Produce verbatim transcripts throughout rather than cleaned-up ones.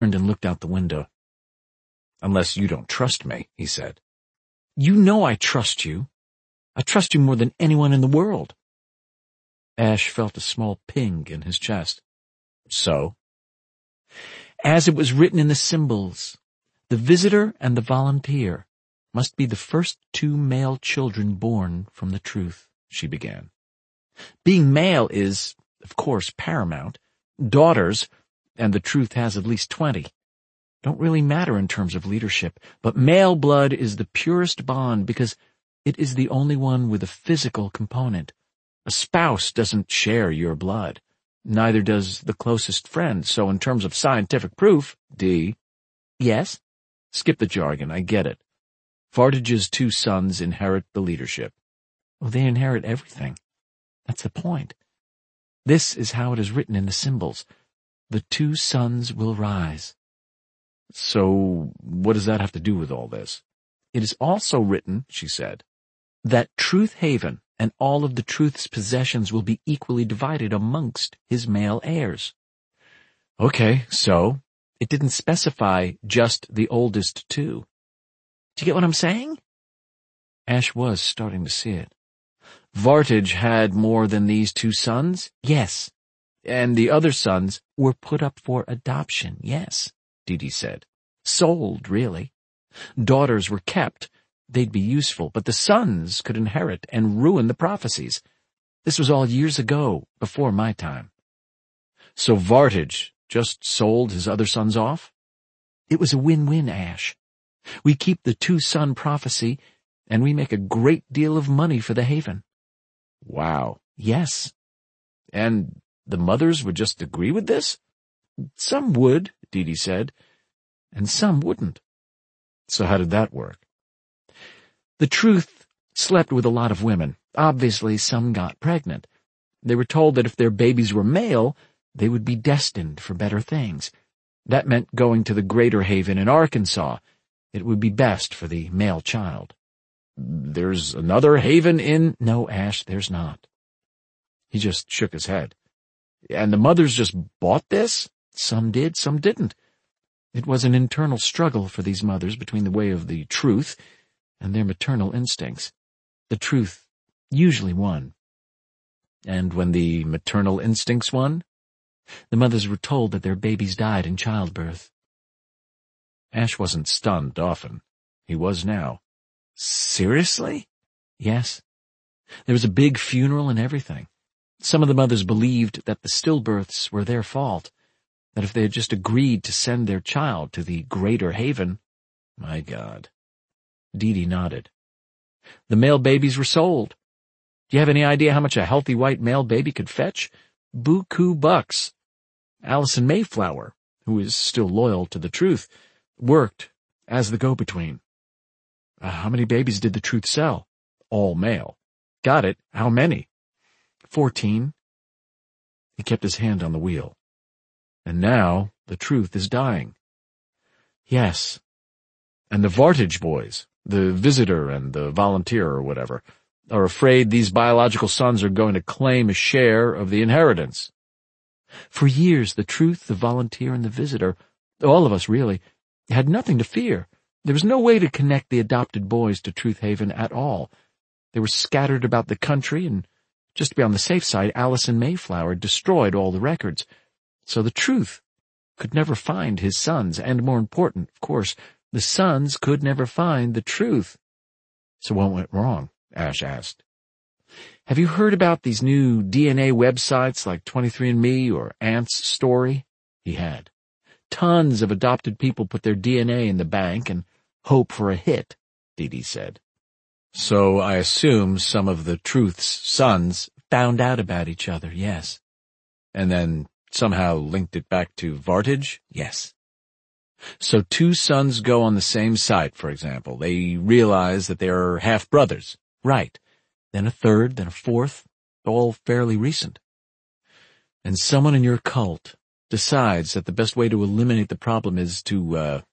turned and looked out the window. "Unless you don't trust me," he said. "You know I trust you. I trust you more than anyone in the world." Ash felt a small ping in his chest. "So?" "As it was written in the symbols, the visitor and the volunteer must be the first two male children born from the truth," she began. "Being male is, of course, paramount. Daughters, and the truth has at least twenty, don't really matter in terms of leadership, but male blood is the purest bond because it is the only one with a physical component. A spouse doesn't share your blood. Neither does the closest friend, so in terms of scientific proof, Dee—" "Yes?" "Skip the jargon, I get it. Vartage's two sons inherit the leadership." "Oh, they inherit everything. That's the point. This is how it is written in the symbols. The two sons will rise." "So what does that have to do with all this?" "It is also written," she said, "that Truth Haven and all of the Truth's possessions will be equally divided amongst his male heirs." "Okay, so?" "It didn't specify just the oldest two. Do you get what I'm saying?" Ash was starting to see it. "Vartage had more than these two sons?" "Yes." "And the other sons were put up for adoption, yes," Dee Dee said. "Sold, really. Daughters were kept. They'd be useful, but the sons could inherit and ruin the prophecies. This was all years ago, before my time." "So Vartage just sold his other sons off?" "It was a win-win, Ash. We keep the two-son prophecy, and we make a great deal of money for the Haven." "Wow." "Yes." "And the mothers would just agree with this?" "Some would," Dee Dee said, "and some wouldn't." "So how did that work?" "The Truth slept with a lot of women. Obviously, some got pregnant. They were told that if their babies were male, they would be destined for better things. That meant going to the Greater Haven in Arkansas. It would be best for the male child." "There's another haven in—" "No, Ash, there's not." He just shook his head. "And the mothers just bought this?" "Some did, some didn't. It was an internal struggle for these mothers between the way of the Truth and their maternal instincts. The Truth usually won. And when the maternal instincts won, the mothers were told that their babies died in childbirth." Ash wasn't stunned often. He was now. "Seriously?" "Yes. There was a big funeral and everything. Some of the mothers believed that the stillbirths were their fault, that if they had just agreed to send their child to the Greater Haven—" "My God." Dee Dee nodded. "The male babies were sold. Do you have any idea how much a healthy white male baby could fetch? Buku bucks. Allison Mayflower, who is still loyal to the Truth, worked as the go-between." Uh, "How many babies did the Truth sell?" "All male." "Got it. How many?" Fourteen." He kept his hand on the wheel. "And now the Truth is dying." "Yes." "And the Vartage boys, the visitor and the volunteer or whatever, are afraid these biological sons are going to claim a share of the inheritance." "For years, the Truth, the volunteer, and the visitor, all of us really, had nothing to fear. There was no way to connect the adopted boys to Truth Haven at all. They were scattered about the country, and just to be on the safe side, Allison Mayflower destroyed all the records. So the Truth could never find his sons, and more important, of course, the sons could never find the Truth." "So what went wrong?" Ash asked. "Have you heard about these new D N A websites like twenty-three and me or Aunt's Story?" He had. "Tons of adopted people put their D N A in the bank and hope for a hit," Dee Dee said. "So I assume some of the Truth's sons found out about each other, yes." "And then somehow linked it back to Vartage?" "Yes." "So two sons go on the same site, for example. They realize that they are half-brothers." "Right. Then a third, then a fourth, all fairly recent." "And someone in your cult decides that the best way to eliminate the problem is to, uh,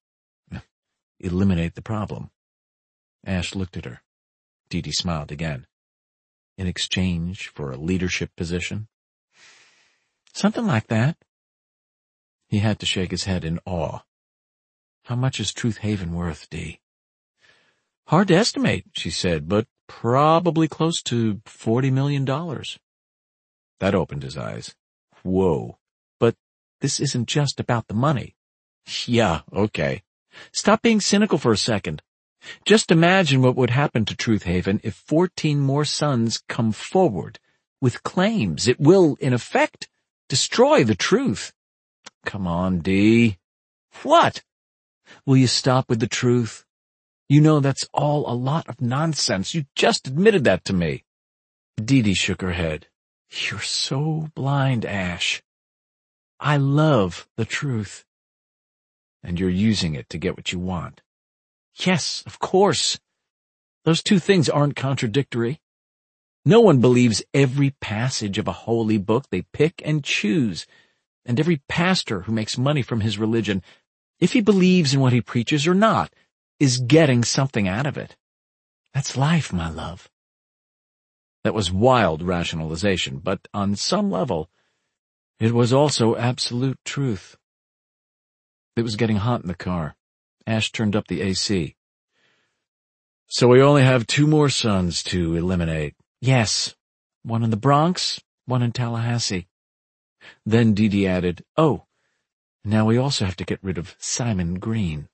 eliminate the problem." Ash looked at her. Dee Dee smiled again. "In exchange for a leadership position?" "Something like that." He had to shake his head in awe. How much is Truth Haven worth, Dee? Hard to estimate, she said, but probably close to forty million dollars. That opened his eyes. Whoa. But this isn't just about the money. Yeah, okay. Stop being cynical for a second. Just imagine what would happen to Truth Haven if fourteen more sons come forward with claims. It will, in effect, destroy the truth. Come on, Dee. What? Will you stop with the truth? You know that's all a lot of nonsense. You just admitted that to me. Dee Dee shook her head. You're so blind, Ash. I love the truth. And you're using it to get what you want. Yes, of course. Those two things aren't contradictory. No one believes every passage of a holy book they pick and choose, and every pastor who makes money from his religion, if he believes in what he preaches or not, is getting something out of it. That's life, my love. That was wild rationalization, but on some level, it was also absolute truth. It was getting hot in the car. Ash turned up the A C. So we only have two more sons to eliminate. Yes, one in the Bronx, one in Tallahassee. Then Dee Dee added, oh, now we also have to get rid of Simon Green.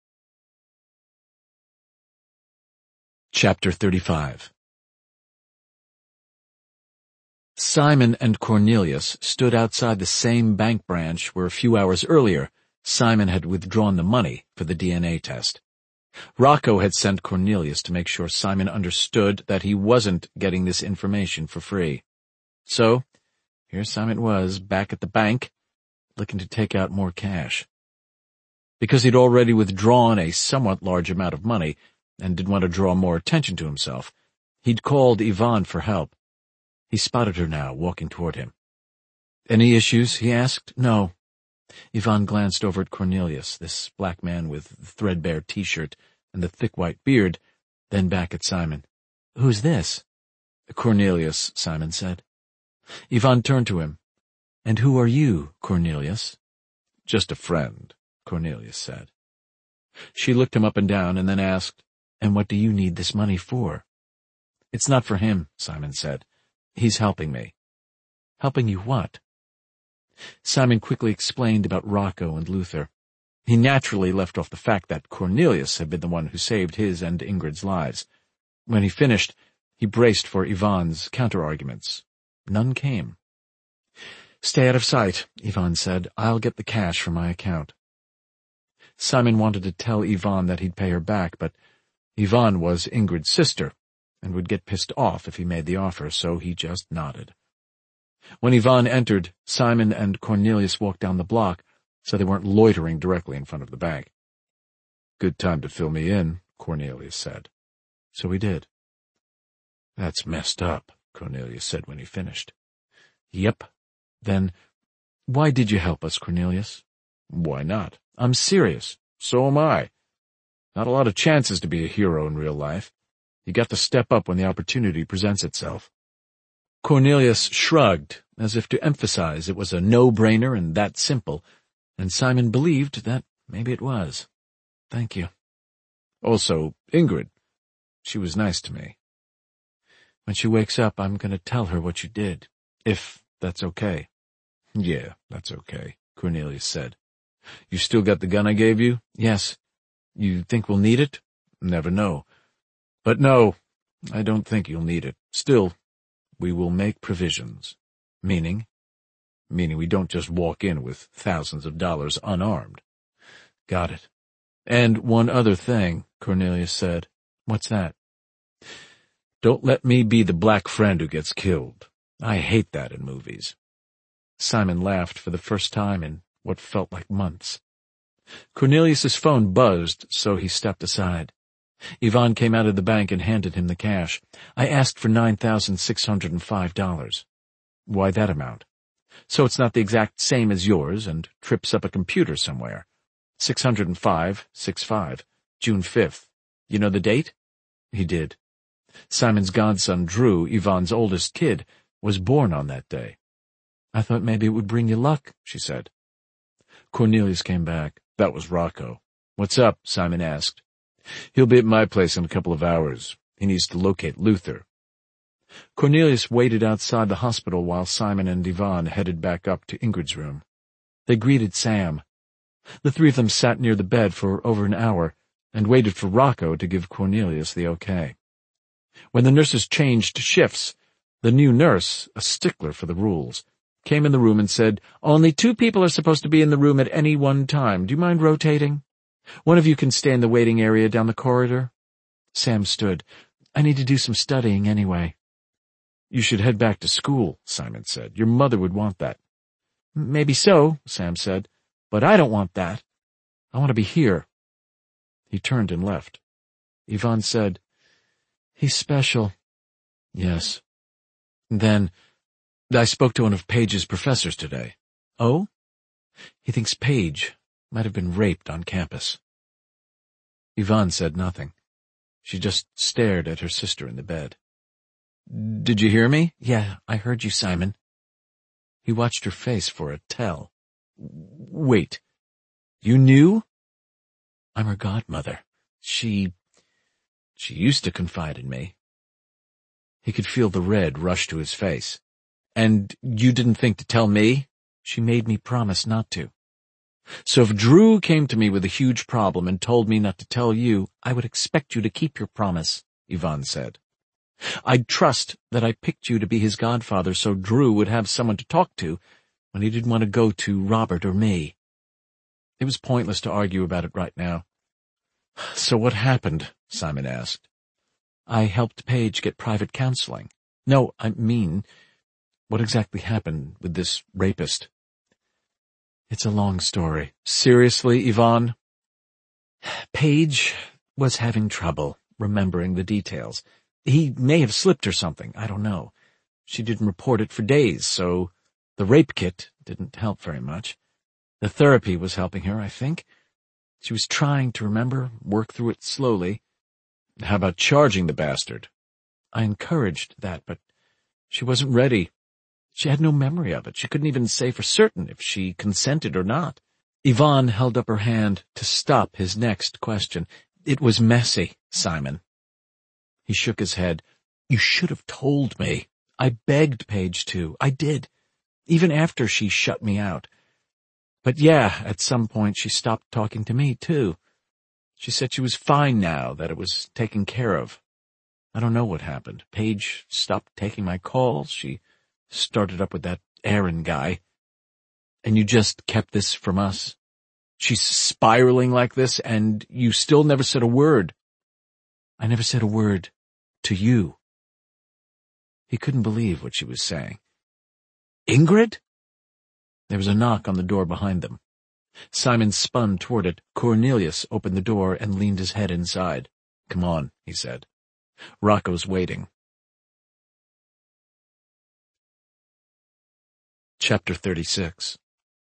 Chapter thirty-five. Simon and Cornelius stood outside the same bank branch where a few hours earlier Simon had withdrawn the money for the D N A test. Rocco had sent Cornelius to make sure Simon understood that he wasn't getting this information for free. So, here Simon was, back at the bank, looking to take out more cash. Because he'd already withdrawn a somewhat large amount of money and didn't want to draw more attention to himself, he'd called Yvonne for help. He spotted her now, walking toward him. Any issues? He asked. No. Yvonne glanced over at Cornelius, this black man with the threadbare T-shirt and the thick white beard, then back at Simon. Who's this? Cornelius, Simon said. Yvonne turned to him. And who are you, Cornelius? Just a friend, Cornelius said. She looked him up and down and then asked, And what do you need this money for? It's not for him, Simon said. He's helping me. Helping you what? Simon quickly explained about Rocco and Luther. He naturally left off the fact that Cornelius had been the one who saved his and Ingrid's lives. When he finished, he braced for Yvonne's counter-arguments. None came. Stay out of sight, Yvonne said. I'll get the cash from my account. Simon wanted to tell Yvonne that he'd pay her back, but Yvonne was Ingrid's sister and would get pissed off if he made the offer, so he just nodded. When Yvonne entered, Simon and Cornelius walked down the block, so they weren't loitering directly in front of the bank. Good time to fill me in, Cornelius said. So he did. That's messed up, Cornelius said when he finished. Yep. Then, why did you help us, Cornelius? Why not? I'm serious. So am I. Not a lot of chances to be a hero in real life. You got to step up when the opportunity presents itself. Cornelius shrugged, as if to emphasize it was a no-brainer and that simple, and Simon believed that maybe it was. Thank you. Also, Ingrid. She was nice to me. When she wakes up, I'm going to tell her what you did, if that's okay. Yeah, that's okay, Cornelius said. You still got the gun I gave you? Yes. You think we'll need it? Never know. But no, I don't think you'll need it. Still, we will make provisions. Meaning? Meaning we don't just walk in with thousands of dollars unarmed. Got it. And one other thing, Cornelius said. What's that? Don't let me be the black friend who gets killed. I hate that in movies. Simon laughed for the first time in what felt like months. Cornelius's phone buzzed, so he stepped aside. Yvonne came out of the bank and handed him the cash. I asked for nine thousand six hundred five dollars. Why that amount? So it's not the exact same as yours and trips up a computer somewhere. six hundred five, six five, June fifth. You know the date? He did. Simon's godson, Drew, Yvonne's oldest kid, was born on that day. I thought maybe it would bring you luck, she said. Cornelius came back. That was Rocco. "What's up?" Simon asked. "He'll be at my place in a couple of hours. He needs to locate Luther." Cornelius waited outside the hospital while Simon and Yvonne headed back up to Ingrid's room. They greeted Sam. The three of them sat near the bed for over an hour and waited for Rocco to give Cornelius the okay. When the nurses changed shifts, the new nurse, a stickler for the rules, came in the room and said, "Only two people are supposed to be in the room at any one time. Do you mind rotating? One of you can stay in the waiting area down the corridor." Sam stood. "I need to do some studying anyway." "You should head back to school," Simon said. "Your mother would want that." "Maybe so," Sam said, "but I don't want that. I want to be here." He turned and left. Yvonne said, "He's special." "Yes." Then, "I spoke to one of Page's professors today." "Oh?" "He thinks Page might have been raped on campus." Yvonne said nothing. She just stared at her sister in the bed. "Did you hear me?" "Yeah, I heard you, Simon." He watched her face for a tell. "Wait, you knew?" "I'm her godmother. She... she used to confide in me." He could feel the red rush to his face. "And you didn't think to tell me?" "She made me promise not to." "So if Drew came to me with a huge problem and told me not to tell you, I would expect you to keep your promise," Yvonne said. "I'd trust that I picked you to be his godfather so Drew would have someone to talk to when he didn't want to go to Robert or me." It was pointless to argue about it right now. "So what happened?" Simon asked. "I helped Paige get private counseling. No, I mean, what exactly happened with this rapist?" "It's a long story." "Seriously, Yvonne?" "Paige was having trouble remembering the details. He may have slipped or something, I don't know. She didn't report it for days, so the rape kit didn't help very much. The therapy was helping her, I think. She was trying to remember, work through it slowly." "How about charging the bastard?" "I encouraged that, but she wasn't ready. She had no memory of it. She couldn't even say for certain if she consented or not." Yvonne held up her hand to stop his next question. "It was messy, Simon." He shook his head. "You should have told me. I begged Paige to. I did. Even after she shut me out. But yeah, at some point she stopped talking to me, too. She said she was fine now, that it was taken care of. I don't know what happened. Paige stopped taking my calls. She started up with that Aaron guy. And you just kept this from us? She's spiraling like this, and you still never said a word." "I never said a word to you." He couldn't believe what she was saying. "Ingrid?" There was a knock on the door behind them. Simon spun toward it. Cornelius opened the door and leaned his head inside. "Come on," he said. "Rocco's waiting." Chapter thirty-six.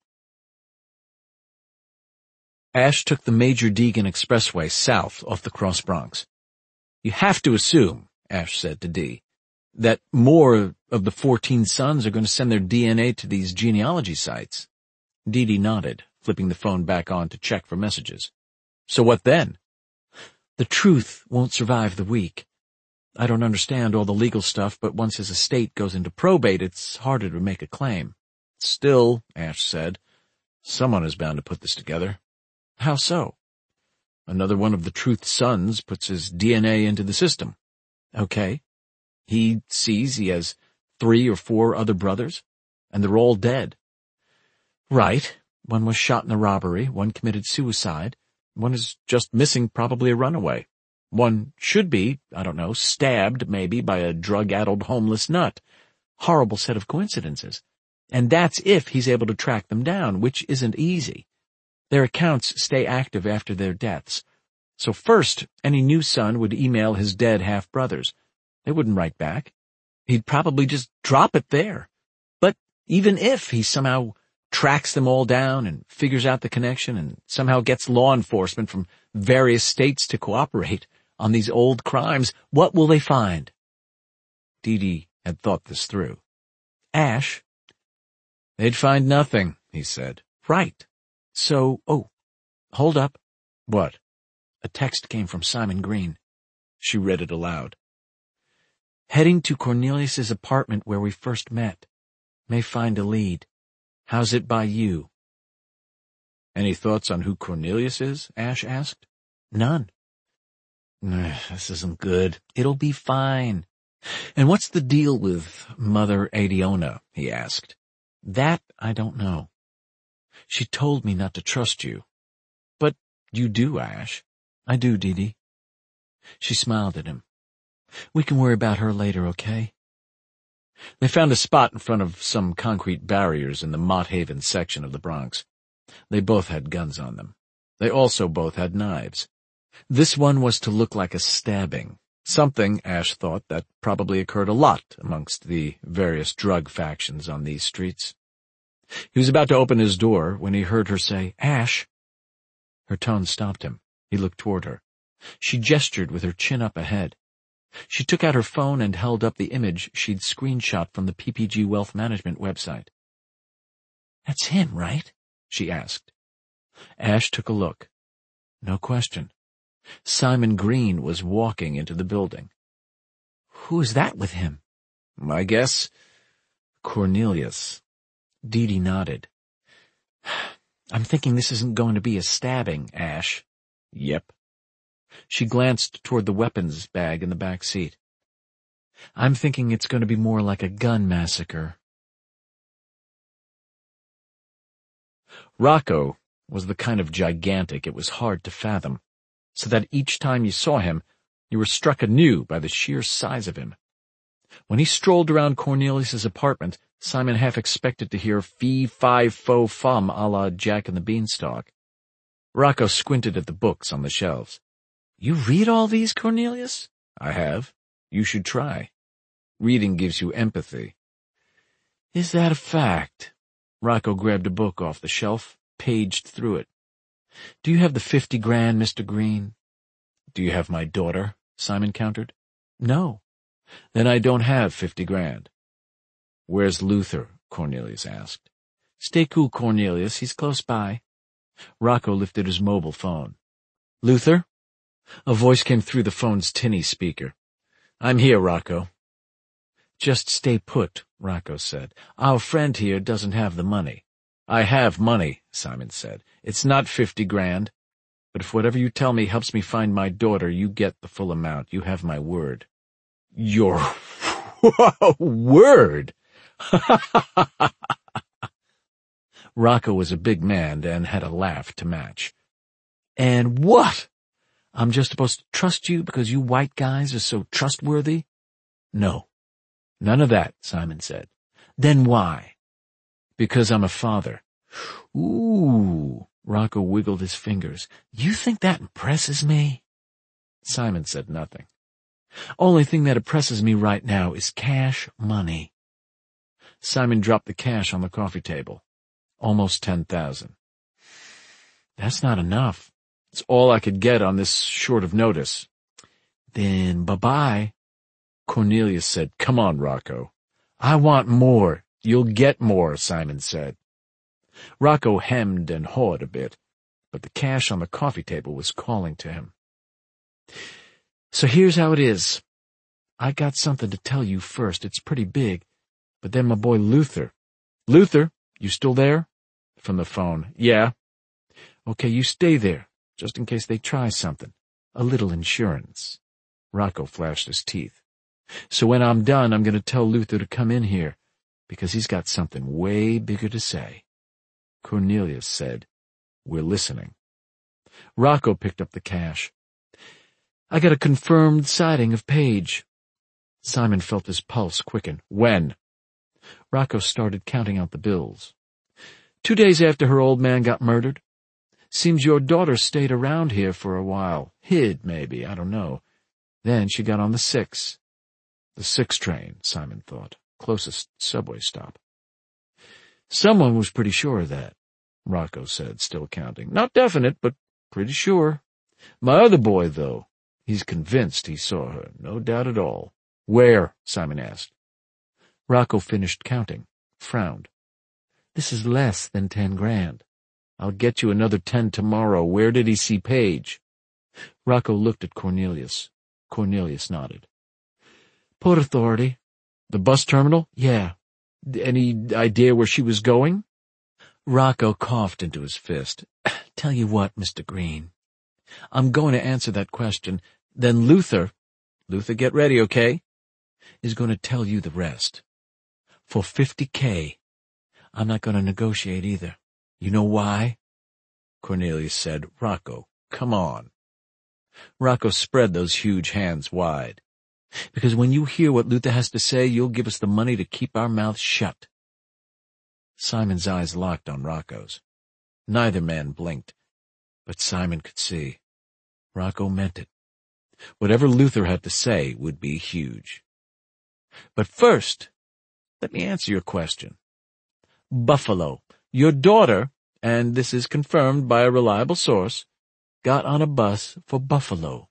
Ash took the Major Deegan Expressway south off the Cross Bronx. "You have to assume," Ash said to Dee, "that more of the fourteen sons are going to send their D N A to these genealogy sites." Dee Dee nodded, flipping the phone back on to check for messages. "So what then?" "The truth won't survive the week. I don't understand all the legal stuff, but once his estate goes into probate, it's harder to make a claim." "Still," Ash said, "someone is bound to put this together." "How so?" "Another one of the Truth's sons puts his D N A into the system." "Okay. He sees he has three or four other brothers, and they're all dead." "Right. One was shot in a robbery, one committed suicide, one is just missing, probably a runaway. One should be, I don't know, stabbed maybe by a drug-addled homeless nut. Horrible set of coincidences. And that's if he's able to track them down, which isn't easy. Their accounts stay active after their deaths. So first, any new son would email his dead half-brothers. They wouldn't write back. He'd probably just drop it there. But even if he somehow tracks them all down and figures out the connection and somehow gets law enforcement from various states to cooperate on these old crimes, what will they find?" Dee Dee had thought this through. "Ash." "They'd find nothing," he said. "Right. So, oh, hold up. What? A text came from Simon Green. She read it aloud. Heading to Cornelius's apartment where we first met. May find a lead. How's it by you? Any thoughts on who Cornelius is? Ash asked. None. This isn't good. It'll be fine. And what's the deal with Mother Adiona? He asked. That I don't know. She told me not to trust you. But you do, Ash. I do, Dee Dee. She smiled at him. We can worry about her later, okay? They found a spot in front of some concrete barriers in the Mott Haven section of the Bronx. They both had guns on them. They also both had knives. This one was to look like a stabbing, something, Ash thought, that probably occurred a lot amongst the various drug factions on these streets. He was about to open his door when he heard her say, Ash. Her tone stopped him. He looked toward her. She gestured with her chin up ahead. She took out her phone and held up the image she'd screenshot from the P P G Wealth Management website. That's him, right? She asked. Ash took a look. No question. Simon Green was walking into the building. Who is that with him? My guess? Cornelius. Dee Dee nodded. I'm thinking this isn't going to be a stabbing, Ash. Yep. She glanced toward the weapons bag in the back seat. I'm thinking it's going to be more like a gun massacre. Rocco was the kind of gigantic it was hard to fathom, so that each time you saw him, you were struck anew by the sheer size of him. When he strolled around Cornelius's apartment, Simon half expected to hear fee-fi-fo-fum a la Jack and the Beanstalk. Rocco squinted at the books on the shelves. You read all these, Cornelius? I have. You should try. Reading gives you empathy. Is that a fact? Rocco grabbed a book off the shelf, paged through it. Do you have the fifty grand, Mister Green? Do you have my daughter? Simon countered. No. Then I don't have fifty grand. Where's Luther? Cornelius asked. Stay cool, Cornelius. He's close by. Rocco lifted his mobile phone. Luther? A voice came through the phone's tinny speaker. I'm here, Rocco. Just stay put, Rocco said. Our friend here doesn't have the money. I have money, Simon said. It's not fifty grand. But if whatever you tell me helps me find my daughter, you get the full amount. You have my word. Your word? Rocco was a big man and had a laugh to match. And what? I'm just supposed to trust you because you white guys are so trustworthy? No. None of that, Simon said. Then why? Because I'm a father. Ooh, Rocco wiggled his fingers. You think that impresses me? Simon said nothing. Only thing that impresses me right now is cash money. Simon dropped the cash on the coffee table. Almost ten thousand. That's not enough. It's all I could get on this short of notice. Then bye-bye. Cornelius said, Come on, Rocco. I want more. You'll get more, Simon said. Rocco hemmed and hawed a bit, but the cash on the coffee table was calling to him. So here's how it is. I got something to tell you first. It's pretty big. But then my boy Luther. Luther, you still there? From the phone. Yeah. Okay, you stay there, just in case they try something. A little insurance. Rocco flashed his teeth. So when I'm done, I'm going to tell Luther to come in here, because he's got something way bigger to say. Cornelius said, We're listening. Rocco picked up the cash. I got a confirmed sighting of Paige. Simon felt his pulse quicken. When? Rocco started counting out the bills. Two days after her old man got murdered. Seems your daughter stayed around here for a while. Hid, maybe, I don't know. Then she got on the six. The six train, Simon thought. Closest subway stop. Someone was pretty sure of that, Rocco said, still counting. Not definite, but pretty sure. My other boy, though, he's convinced he saw her, no doubt at all. Where? Simon asked. Rocco finished counting, frowned. This is less than ten grand. I'll get you another ten tomorrow. Where did he see Paige? Rocco looked at Cornelius. Cornelius nodded. Port Authority. The bus terminal? Yeah. Any idea where she was going? Rocco coughed into his fist. Tell you what, Mister Green. I'm going to answer that question. Then Luther, Luther, get ready, okay, is going to tell you the rest. For fifty K, I'm not going to negotiate either. You know why? Cornelius said, Rocco, come on. Rocco spread those huge hands wide. Because when you hear what Luther has to say, you'll give us the money to keep our mouths shut. Simon's eyes locked on Rocco's. Neither man blinked, but Simon could see. Rocco meant it. Whatever Luther had to say would be huge. But first, let me answer your question. Buffalo, your daughter, and this is confirmed by a reliable source, got on a bus for Buffalo.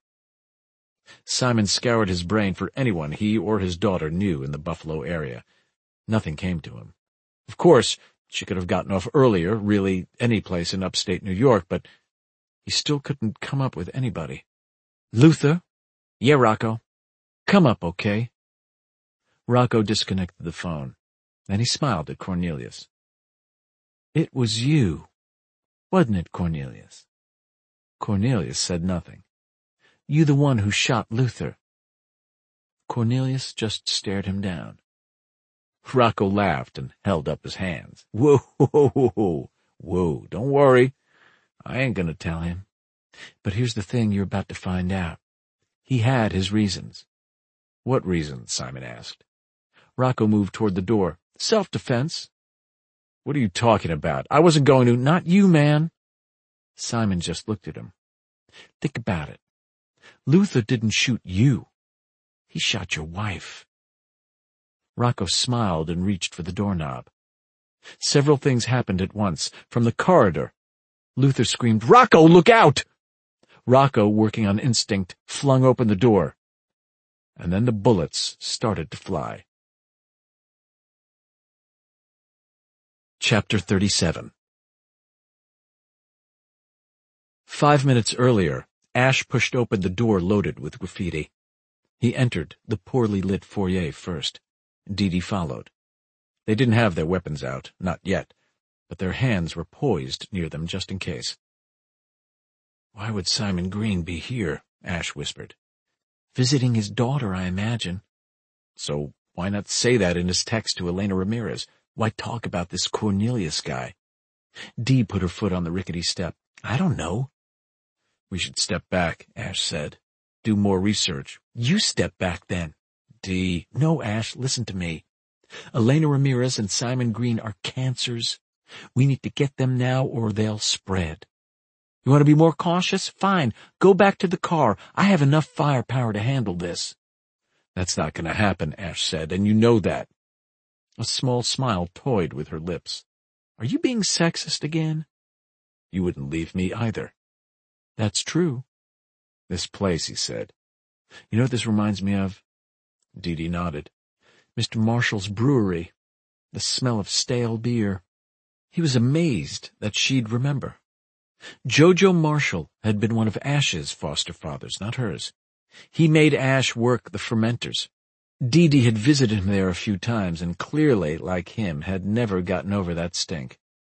Simon scoured his brain for anyone he or his daughter knew in the Buffalo area. Nothing came to him. Of course, she could have gotten off earlier, really any place in upstate New York, but he still couldn't come up with anybody. Luther? Yeah, Rocco. Come up, okay? Rocco disconnected the phone. Then he smiled at Cornelius. It was you, wasn't it, Cornelius? Cornelius said nothing. You the one who shot Luther. Cornelius just stared him down. Rocco laughed and held up his hands. Whoa, whoa, whoa, whoa, don't worry. I ain't gonna tell him. But here's the thing you're about to find out. He had his reasons. What reasons? Simon asked. Rocco moved toward the door. Self-defense. What are you talking about? I wasn't going to— Not you, man. Simon just looked at him. Think about it. Luther didn't shoot you. He shot your wife. Rocco smiled and reached for the doorknob. Several things happened at once. From the corridor, Luther screamed, Rocco, look out! Rocco, working on instinct, flung open the door. And then the bullets started to fly. Chapter thirty-seven. Five minutes earlier, Ash pushed open the door loaded with graffiti. He entered the poorly lit foyer first. Dee Dee followed. They didn't have their weapons out, not yet, but their hands were poised near them just in case. Why would Simon Green be here? Ash whispered. Visiting his daughter, I imagine. So why not say that in his text to Elena Ramirez? Why talk about this Cornelius guy? Dee put her foot on the rickety step. I don't know. We should step back, Ash said. Do more research. You step back then. Dee. No, Ash, listen to me. Elena Ramirez and Simon Green are cancers. We need to get them now or they'll spread. You want to be more cautious? Fine. Go back to the car. I have enough firepower to handle this. That's not going to happen, Ash said, and you know that. A small smile toyed with her lips. Are you being sexist again? You wouldn't leave me either. That's true. This place, he said. You know what this reminds me of? Dee Dee nodded. Mister Marshall's brewery. The smell of stale beer. He was amazed that she'd remember. Jojo Marshall had been one of Ash's foster fathers, not hers. He made Ash work the fermenters. Dee Dee had visited him there a few times and clearly, like him, had never gotten over that stink.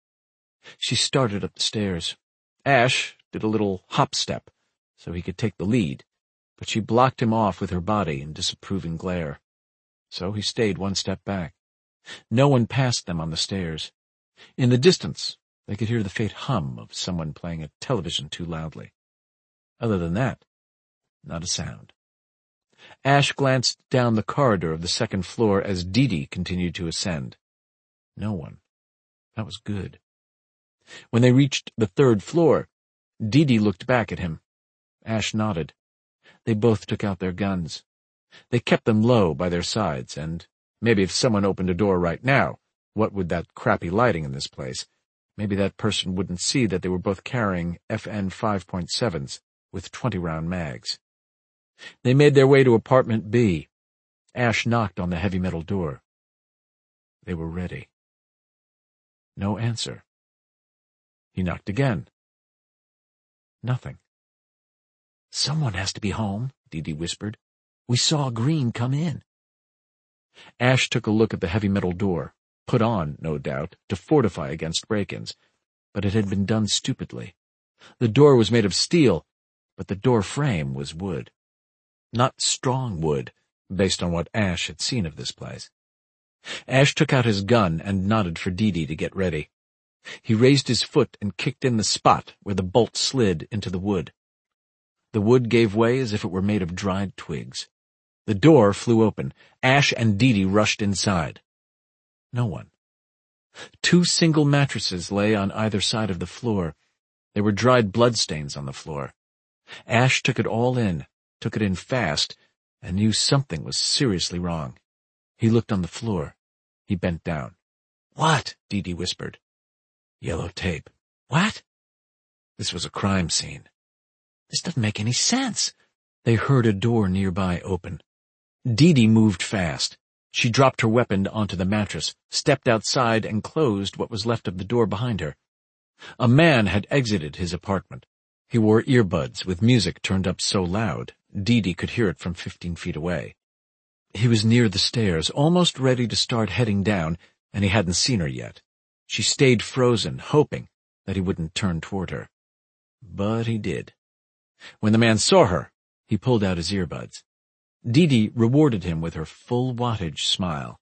She started up the stairs. Ash did a little hop step so he could take the lead, but she blocked him off with her body in disapproving glare. So he stayed one step back. No one passed them on the stairs. In the distance, they could hear the faint hum of someone playing a television too loudly. Other than that, not a sound. Ash glanced down the corridor of the second floor as Dee Dee continued to ascend. No one. That was good. When they reached the third floor, Dee Dee looked back at him. Ash nodded. They both took out their guns. They kept them low by their sides, and maybe if someone opened a door right now, what with that crappy lighting in this place, maybe that person wouldn't see that they were both carrying F N five point sevens with twenty-round mags. They made their way to apartment B. Ash knocked on the heavy metal door. They were ready. No answer. He knocked again. Nothing. "Someone has to be home," Dee Dee whispered. "We saw Green come in." Ash took a look at the heavy metal door, put on, no doubt, to fortify against break-ins, but it had been done stupidly. The door was made of steel, but the door frame was wood. Not strong wood, based on what Ash had seen of this place. Ash took out his gun and nodded for Dee Dee to get ready. He raised his foot and kicked in the spot where the bolt slid into the wood. The wood gave way as if it were made of dried twigs. The door flew open. Ash and Dee Dee rushed inside. No one. Two single mattresses lay on either side of the floor. There were dried bloodstains on the floor. Ash took it all in, took it in fast, and knew something was seriously wrong. He looked on the floor. He bent down. "What?" Dee Dee whispered. "Yellow tape." "What?" This was a crime scene. "This doesn't make any sense." They heard a door nearby open. Dee Dee moved fast. She dropped her weapon onto the mattress, stepped outside, and closed what was left of the door behind her. A man had exited his apartment. He wore earbuds with music turned up so loud, Dee Dee could hear it from fifteen feet away. He was near the stairs, almost ready to start heading down, and he hadn't seen her yet. She stayed frozen, hoping that he wouldn't turn toward her. But he did. When the man saw her, he pulled out his earbuds. Dee Dee rewarded him with her full wattage smile.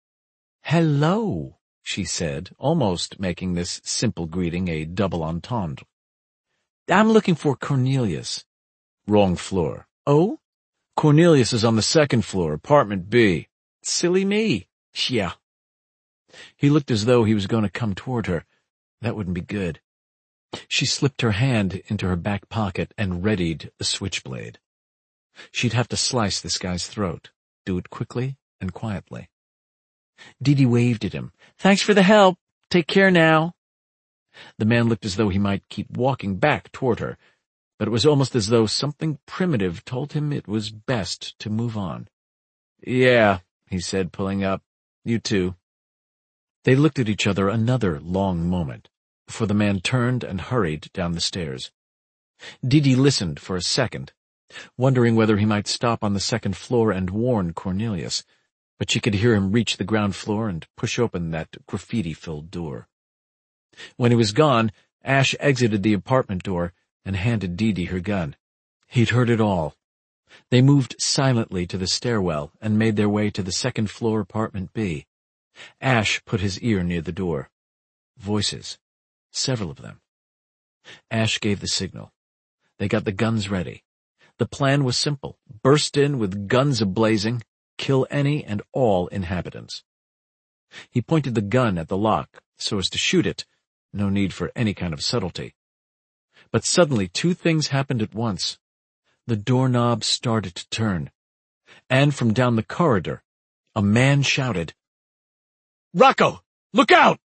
"Hello," she said, almost making this simple greeting a double entendre. "I'm looking for Cornelius." "Wrong floor." "Oh? Cornelius is on the second floor, apartment B." "Silly me." "Yeah." He looked as though he was going to come toward her. That wouldn't be good. She slipped her hand into her back pocket and readied a switchblade. She'd have to slice this guy's throat, do it quickly and quietly. Dee Dee waved at him. "Thanks for the help. Take care now." The man looked as though he might keep walking back toward her, but it was almost as though something primitive told him it was best to move on. "Yeah," he said, pulling up. "You too." They looked at each other another long moment, before the man turned and hurried down the stairs. Dee Dee listened for a second, wondering whether he might stop on the second floor and warn Cornelius, but she could hear him reach the ground floor and push open that graffiti-filled door. When he was gone, Ash exited the apartment door and handed Dee Dee her gun. He'd heard it all. They moved silently to the stairwell and made their way to the second-floor apartment B. Ash put his ear near the door. Voices. Several of them. Ash gave the signal. They got the guns ready. The plan was simple. Burst in with guns ablazing, kill any and all inhabitants. He pointed the gun at the lock so as to shoot it. No need for any kind of subtlety. But suddenly two things happened at once. The doorknob started to turn, and from down the corridor, a man shouted, "Rocco, look out!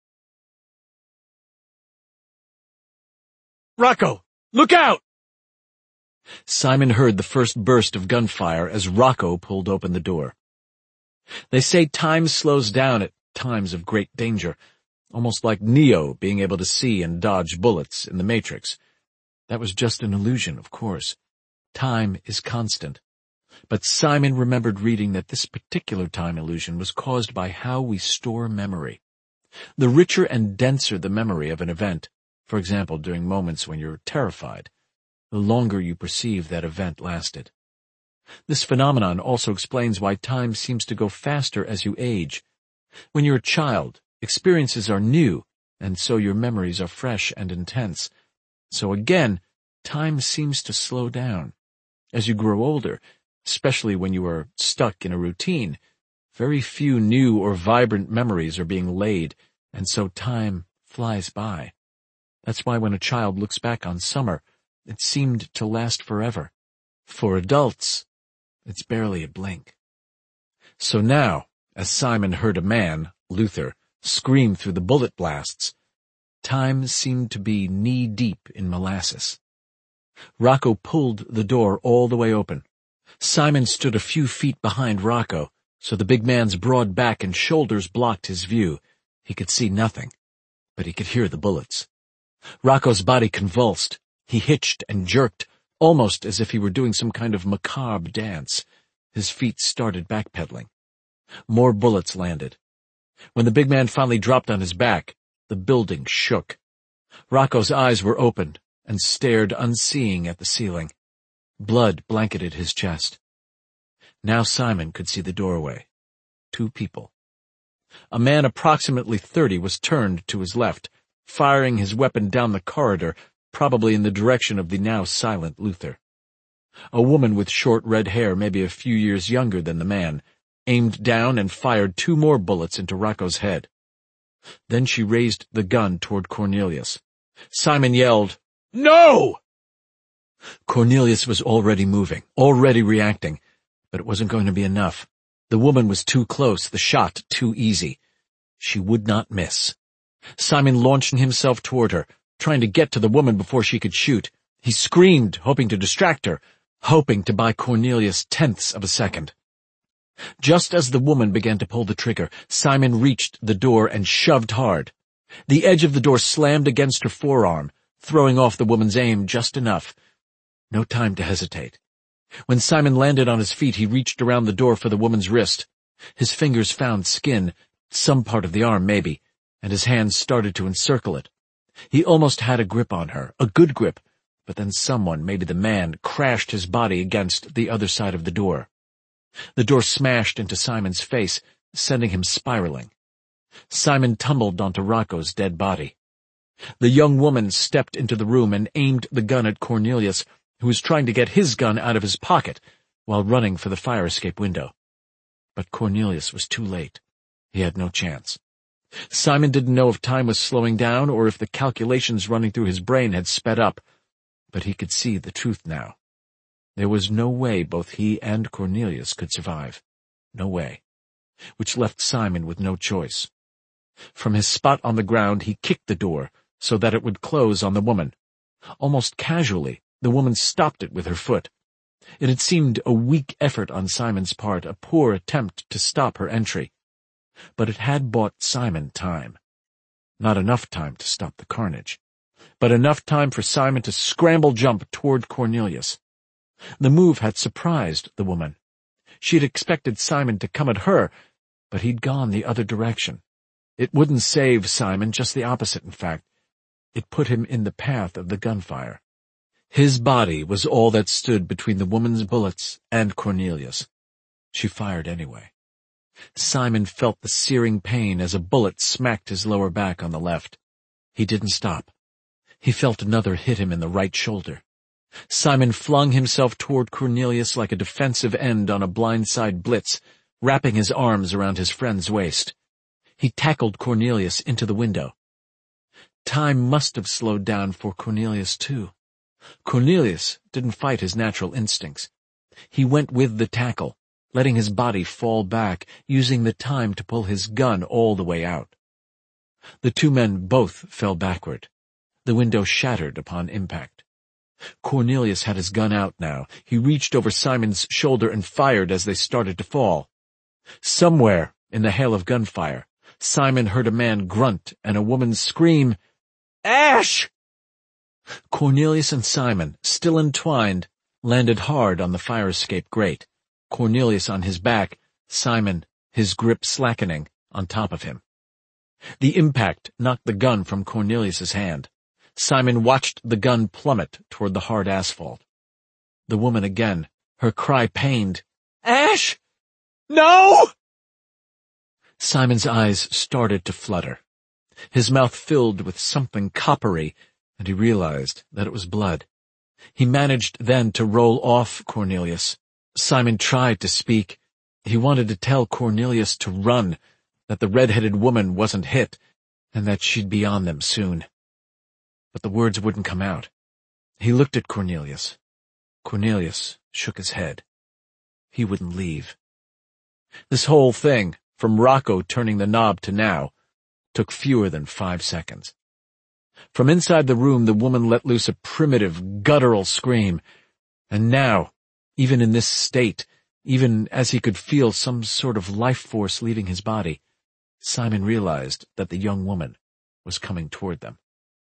Rocco, look out!" Simon heard the first burst of gunfire as Rocco pulled open the door. They say time slows down at times of great danger, almost like Neo being able to see and dodge bullets in the Matrix. That was just an illusion, of course. Time is constant. But Simon remembered reading that this particular time illusion was caused by how we store memory. The richer and denser the memory of an event, for example during moments when you're terrified, the longer you perceive that event lasted. This phenomenon also explains why time seems to go faster as you age. When you're a child, experiences are new, and so your memories are fresh and intense. So again, time seems to slow down. As you grow older, especially when you are stuck in a routine, very few new or vibrant memories are being laid, and so time flies by. That's why when a child looks back on summer, it seemed to last forever. For adults, it's barely a blink. So now, as Simon heard a man, Luther, scream through the bullet blasts, time seemed to be knee-deep in molasses. Rocco pulled the door all the way open. Simon stood a few feet behind Rocco, so the big man's broad back and shoulders blocked his view. He could see nothing, but he could hear the bullets. Rocco's body convulsed. He hitched and jerked, almost as if he were doing some kind of macabre dance. His feet started backpedaling. More bullets landed. When the big man finally dropped on his back, the building shook. Rocco's eyes were opened and stared unseeing at the ceiling. Blood blanketed his chest. Now Simon could see the doorway. Two people. A man approximately thirty was turned to his left, firing his weapon down the corridor, probably in the direction of the now silent Luther. A woman with short red hair, maybe a few years younger than the man, aimed down and fired two more bullets into Rocco's head. Then she raised the gun toward Cornelius. Simon yelled, "No!" Cornelius was already moving, already reacting, but it wasn't going to be enough. The woman was too close, the shot too easy. She would not miss. Simon launched himself toward her, trying to get to the woman before she could shoot. He screamed, hoping to distract her, hoping to buy Cornelius tenths of a second. Just as the woman began to pull the trigger, Simon reached the door and shoved hard. The edge of the door slammed against her forearm, throwing off the woman's aim just enough. No time to hesitate. When Simon landed on his feet, he reached around the door for the woman's wrist. His fingers found skin, some part of the arm maybe, and his hands started to encircle it. He almost had a grip on her, a good grip, but then someone, maybe the man, crashed his body against the other side of the door. The door smashed into Simon's face, sending him spiraling. Simon tumbled onto Rocco's dead body. The young woman stepped into the room and aimed the gun at Cornelius, who was trying to get his gun out of his pocket while running for the fire escape window. But Cornelius was too late. He had no chance. Simon didn't know if time was slowing down or if the calculations running through his brain had sped up, but he could see the truth now. There was no way both he and Cornelius could survive. No way. Which left Simon with no choice. From his spot on the ground, he kicked the door so that it would close on the woman. Almost casually, the woman stopped it with her foot. It had seemed a weak effort on Simon's part, a poor attempt to stop her entry. But it had bought Simon time. Not enough time to stop the carnage, but enough time for Simon to scramble jump toward Cornelius. The move had surprised the woman. She had expected Simon to come at her, but he'd gone the other direction. It wouldn't save Simon, just the opposite, in fact. It put him in the path of the gunfire. His body was all that stood between the woman's bullets and Cornelius. She fired anyway. Simon felt the searing pain as a bullet smacked his lower back on the left. He didn't stop. He felt another hit him in the right shoulder. Simon flung himself toward Cornelius like a defensive end on a blindside blitz, wrapping his arms around his friend's waist. He tackled Cornelius into the window. Time must have slowed down for Cornelius, too. Cornelius didn't fight his natural instincts. He went with the tackle, letting his body fall back, using the time to pull his gun all the way out. The two men both fell backward. The window shattered upon impact. Cornelius had his gun out now. He reached over Simon's shoulder and fired as they started to fall. Somewhere in the hail of gunfire, Simon heard a man grunt and a woman scream, "Ash!" Cornelius and Simon, still entwined, landed hard on the fire escape grate. Cornelius on his back, Simon, his grip slackening, on top of him. The impact knocked the gun from Cornelius's hand. Simon watched the gun plummet toward the hard asphalt. The woman again, her cry pained, "Ash! No!" Simon's eyes started to flutter. His mouth filled with something coppery, and he realized that it was blood. He managed then to roll off Cornelius. Simon tried to speak. He wanted to tell Cornelius to run, that the red-headed woman wasn't hit, and that she'd be on them soon. But the words wouldn't come out. He looked at Cornelius. Cornelius shook his head. He wouldn't leave. This whole thing, from Rocco turning the knob to now, took fewer than five seconds. From inside the room, the woman let loose a primitive, guttural scream. And now, even in this state, even as he could feel some sort of life force leaving his body, Simon realized that the young woman was coming toward them.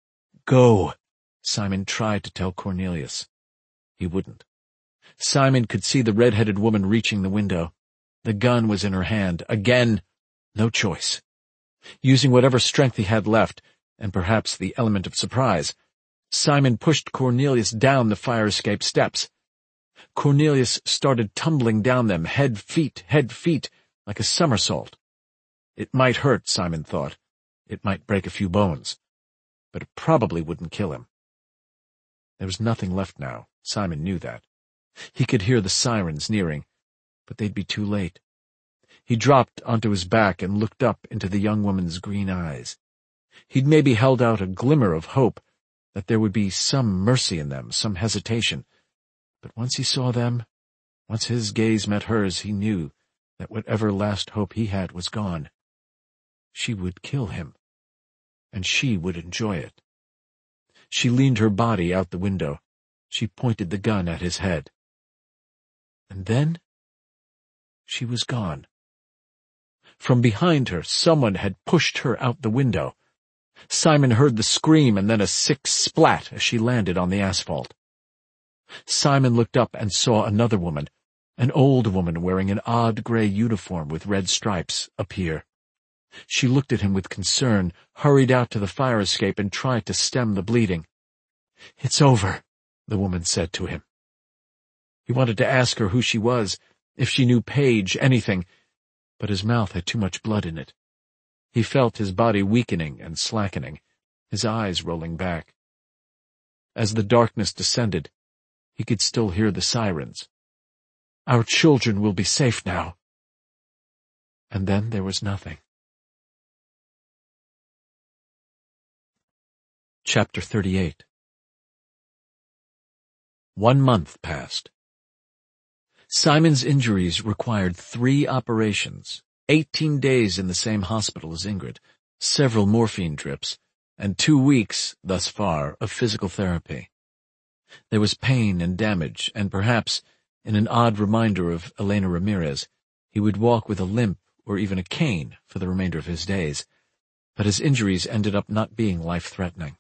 Go, Simon tried to tell Cornelius. He wouldn't. Simon could see the red-headed woman reaching the window. The gun was in her hand. Again, no choice. Using whatever strength he had left, and perhaps the element of surprise, Simon pushed Cornelius down the fire escape steps. Cornelius started tumbling down them, head feet, head feet, like a somersault. It might hurt, Simon thought. It might break a few bones. But it probably wouldn't kill him. There was nothing left now. Simon knew that. He could hear the sirens nearing, but they'd be too late. He dropped onto his back and looked up into the young woman's green eyes. He'd maybe held out a glimmer of hope that there would be some mercy in them, some hesitation. But once he saw them, once his gaze met hers, he knew that whatever last hope he had was gone. She would kill him, and she would enjoy it. She leaned her body out the window. She pointed the gun at his head. And then she was gone. From behind her, someone had pushed her out the window. Simon heard the scream and then a sick splat as she landed on the asphalt. Simon looked up and saw another woman, an old woman wearing an odd gray uniform with red stripes, appear. She looked at him with concern, hurried out to the fire escape, and tried to stem the bleeding. "It's over," the woman said to him. He wanted to ask her who she was, if she knew Paige, anything, but his mouth had too much blood in it. He felt his body weakening and slackening, his eyes rolling back. As the darkness descended, he could still hear the sirens. "Our children will be safe now." And then there was nothing. Chapter thirty-eight. One month passed. Simon's injuries required three operations, eighteen days in the same hospital as Ingrid, several morphine drips, and two weeks, thus far, of physical therapy. There was pain and damage, and perhaps, in an odd reminder of Elena Ramirez, he would walk with a limp or even a cane for the remainder of his days, but his injuries ended up not being life-threatening.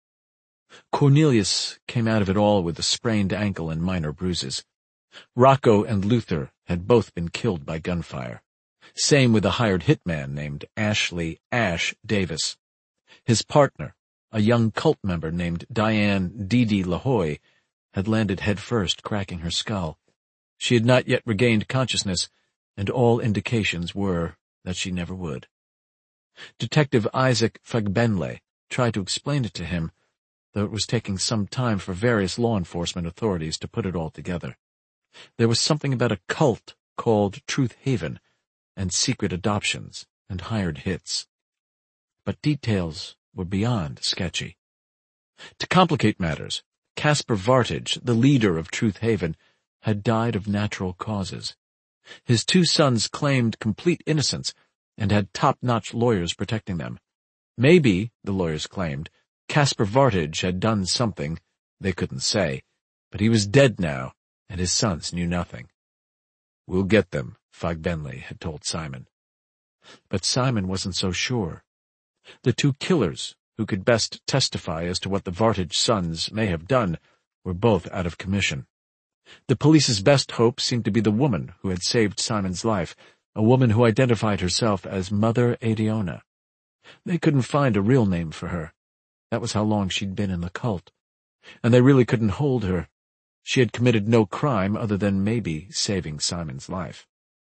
Cornelius came out of it all with a sprained ankle and minor bruises. Rocco and Luther had both been killed by gunfire. Same with a hired hitman named Ashley Ash Davis. His partner, a young cult member named Diane Dee Dee LaHoy, had landed headfirst, cracking her skull. She had not yet regained consciousness, and all indications were that she never would. Detective Isaac Fagbenle tried to explain it to him, though it was taking some time for various law enforcement authorities to put it all together. There was something about a cult called Truth Haven, and secret adoptions, and hired hits. But details were beyond sketchy. To complicate matters, Caspar Vartage, the leader of Truth Haven, had died of natural causes. His two sons claimed complete innocence and had top-notch lawyers protecting them. Maybe, the lawyers claimed, Caspar Vartage had done something, they couldn't say, but he was dead now, and his sons knew nothing. "We'll get them," Fagbenle had told Simon. But Simon wasn't so sure. The two killers, who could best testify as to what the Vartage sons may have done, were both out of commission. The police's best hope seemed to be the woman who had saved Simon's life, a woman who identified herself as Mother Adiona. They couldn't find a real name for her. That was how long she'd been in the cult. And they really couldn't hold her. She had committed no crime other than maybe saving Simon's life.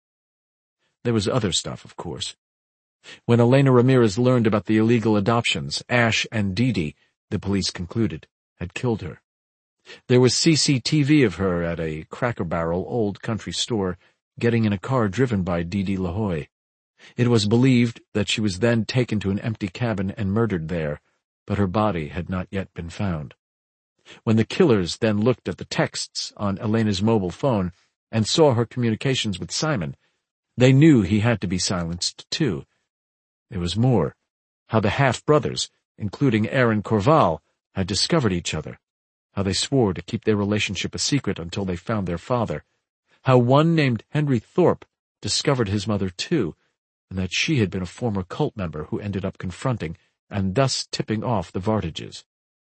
There was other stuff, of course. When Elena Ramirez learned about the illegal adoptions, Ash and Dee Dee, the police concluded, had killed her. There was C C T V of her at a Cracker Barrel old country store, getting in a car driven by Dee Dee LaHoy. It was believed that she was then taken to an empty cabin and murdered there, but her body had not yet been found. When the killers then looked at the texts on Elena's mobile phone and saw her communications with Simon, they knew he had to be silenced too. There was more: how the half-brothers, including Aaron Corval, had discovered each other, how they swore to keep their relationship a secret until they found their father, how one named Henry Thorpe discovered his mother too, and that she had been a former cult member who ended up confronting and thus tipping off the Vartages.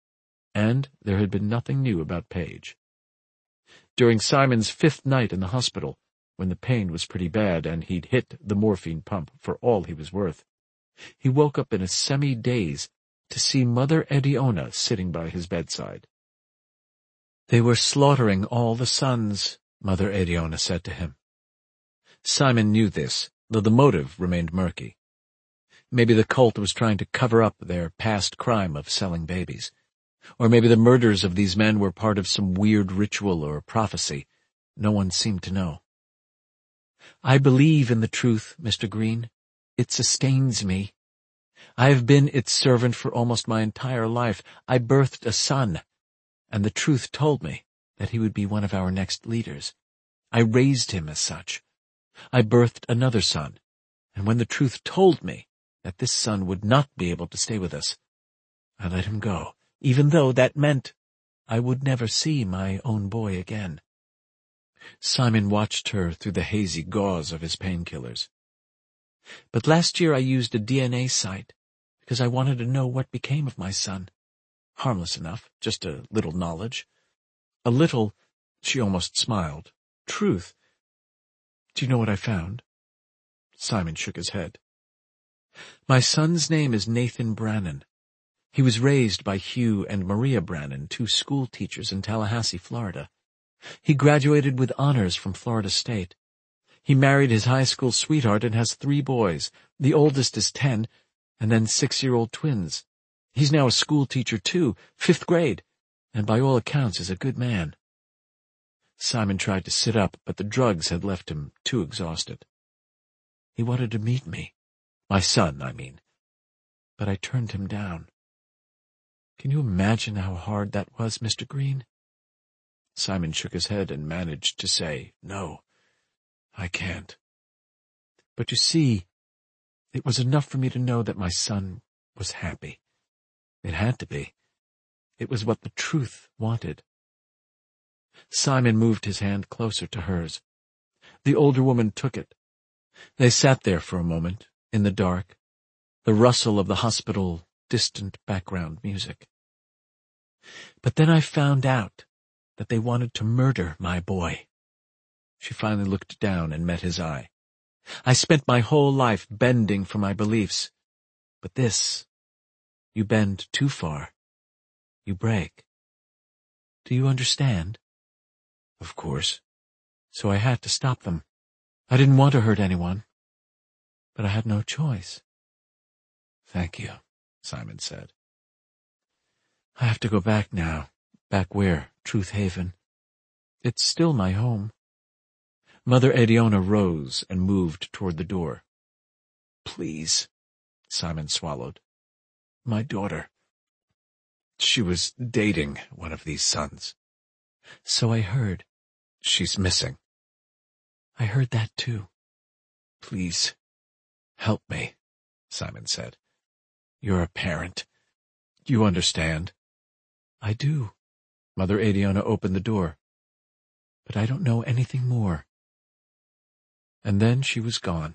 and there had been nothing new about Paige. During Simon's fifth night in the hospital, when the pain was pretty bad and he'd hit the morphine pump for all he was worth, he woke up in a semi-daze to see Mother Ediona sitting by his bedside. "They were slaughtering all the sons," Mother Ediona said to him. Simon knew this, though the motive remained murky. Maybe the cult was trying to cover up their past crime of selling babies. Or maybe the murders of these men were part of some weird ritual or prophecy. No one seemed to know. "I believe in the truth, Mister Green. It sustains me. I have been its servant for almost my entire life. I birthed a son, and the truth told me that he would be one of our next leaders. I raised him as such. I birthed another son, and when the truth told me that this son would not be able to stay with us, I let him go, even though that meant I would never see my own boy again." Simon watched her through the hazy gauze of his painkillers. "But last year I used a D N A site because I wanted to know what became of my son. Harmless enough, just a little knowledge. A little," she almost smiled, "truth. Do you know what I found?" Simon shook his head. "My son's name is Nathan Brannon. He was raised by Hugh and Maria Brannon, two school teachers in Tallahassee, Florida. He graduated with honors from Florida State. He married his high school sweetheart and has three boys. The oldest is ten, and then six-year-old twins. He's now a school teacher, too, fifth grade, and by all accounts is a good man." Simon tried to sit up, but the drugs had left him too exhausted. "He wanted to meet me. My son, I mean. But I turned him down. Can you imagine how hard that was, Mister Green?" Simon shook his head and managed to say, "No, I can't. But you see, it was enough for me to know that my son was happy. It had to be. It was what the truth wanted." Simon moved his hand closer to hers. The older woman took it. They sat there for a moment, in the dark, the rustle of the hospital, distant background music. "But then I found out that they wanted to murder my boy." She finally looked down and met his eye. "I spent my whole life bending for my beliefs. But this, you bend too far. You break. Do you understand?" "Of course." "So I had to stop them. I didn't want to hurt anyone. But I had no choice." "Thank you," Simon said. "I have to go back now. Back where? Truth Haven. It's still my home." Mother Ediona rose and moved toward the door. "Please," Simon swallowed. "My daughter. She was dating one of these sons." "So I heard." "She's missing." "I heard that too." "Please, help me," Simon said. "You're a parent. You understand." "I do." Mother Ediona opened the door. "But I don't know anything more." And then she was gone.